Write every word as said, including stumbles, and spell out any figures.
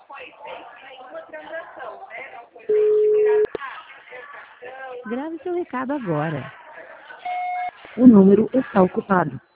Grave seu recado agora. O número está ocupado.